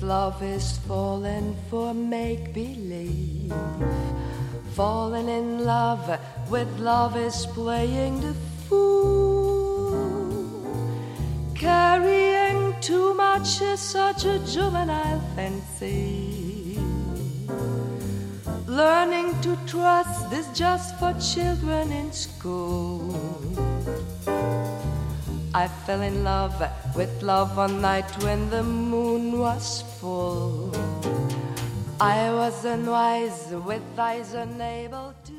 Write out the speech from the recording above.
love is falling for make-believe. Falling in love with love is playing the fool. Carrying too much is such a juvenile fancy. Learning to trust is just for children in school. I fell in love with love one night when the moon was full. I was unwise with eyes unable to